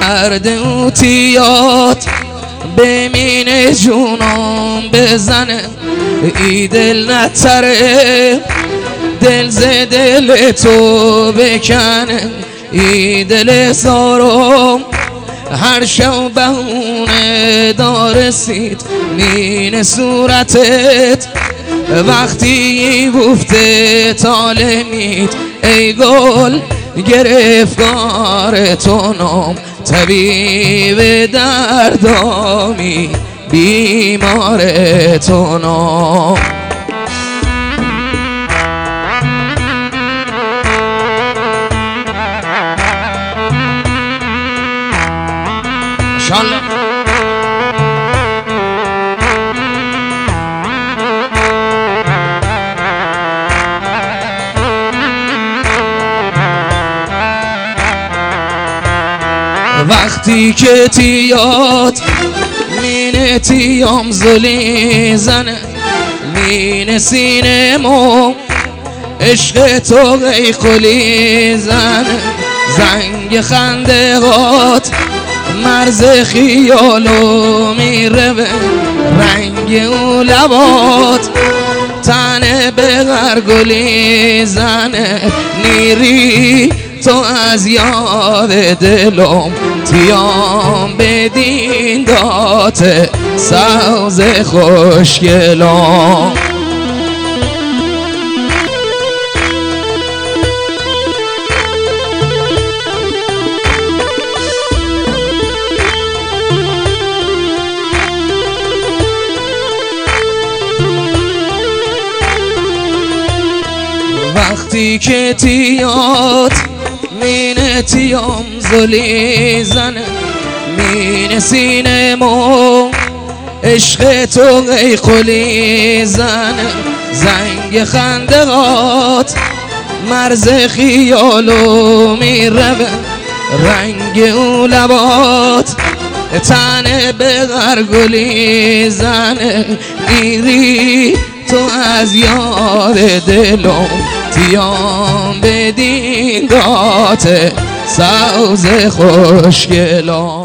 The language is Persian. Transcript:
درد اوتیات بمینه جونم بزنه ای دل نتره دل ز دل تو بکنه ای دل زارم هر شب بهونه دارسید مین صورتت وقتی گفته طالمید ای گل گرفتار تو نام طبیب دردامی بیمار تو نام ماشاءالله. وقتی که تیاد مینه تیام زلی زنه مینه سینه مو عشق تو غیقلی زنه زنگ خندقات مرز خیالو میره به رنگ او لبات تنه به غرگلی زنه نیری تو از یاد دلم تیام بدین داته سوز خوشگلم وقتی که تیاد مینه تیام زلی زنه مینه سینه مو عشق تو غیقلی زنه زنگ خندقات مرز خیالو میره به رنگ او لبات تنه به غرگلی زنه میری تو از یاد دلم تیام بدین داته سوز خوشگلم